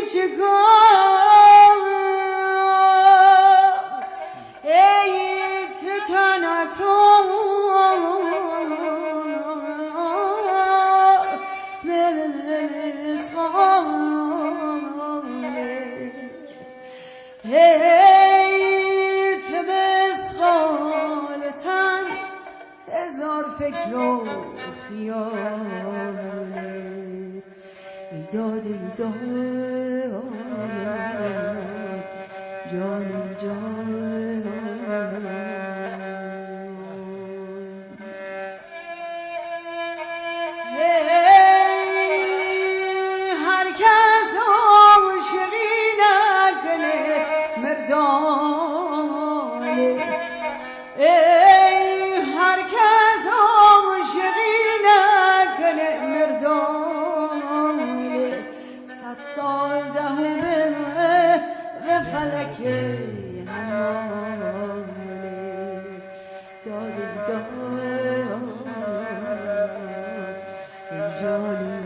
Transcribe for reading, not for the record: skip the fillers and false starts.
چگاه ای تناتو هی تمسخالتن هزار فکر و خیاله ای داد ای داد جان جان هر کس عاشقی نکنه مردانه ای هر کس عاشقی نکنه مردانه 100 سال دهونه به فلک همانه داد داد جانی